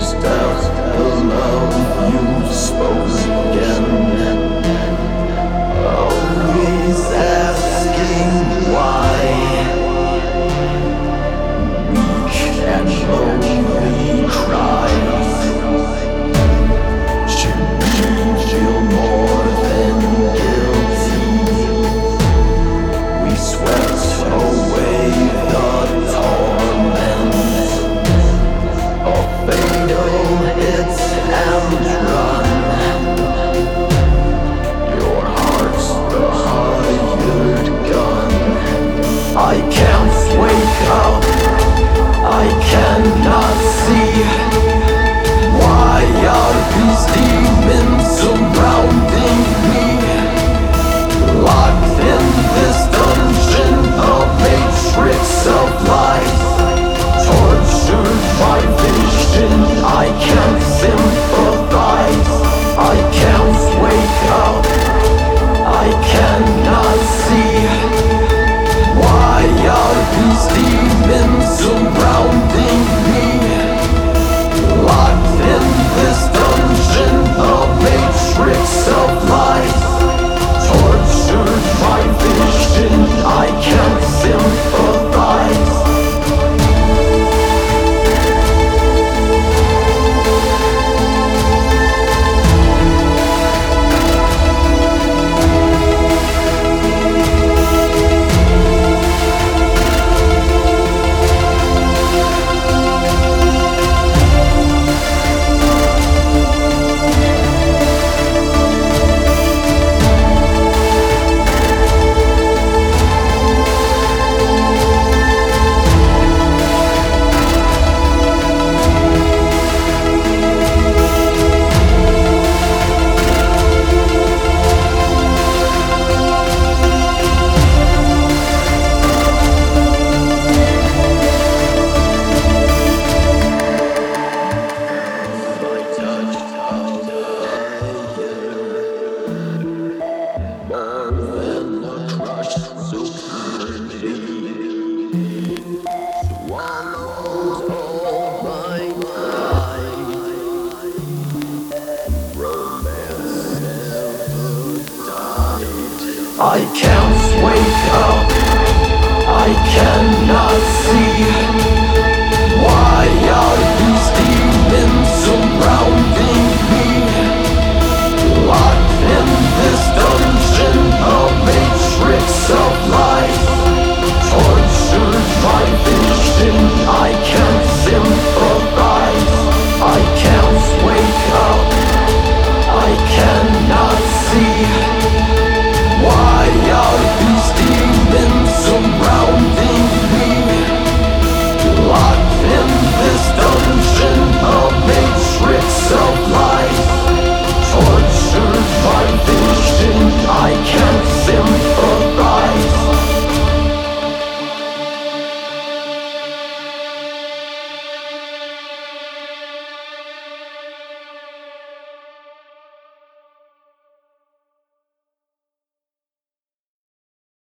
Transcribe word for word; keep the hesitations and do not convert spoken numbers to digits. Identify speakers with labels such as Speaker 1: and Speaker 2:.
Speaker 1: step below, you spoke again. Always asking why. Weak and lonely cries. Should we feel more than guilty? We swept away the torment. A fatal hit and run. Your heart's the hired gun. I can't wake up, I cannot see. Why are these demons surrounding me? Locked in this dungeon, a matrix of life. Tortured by vision, I can't sympathize. I can't wake up, I cannot see. Why are these demons surrounding me? Locked in this dungeon, a matrix of life. Tortured by vision, I can't sympathize. I can't wake up, I cannot see.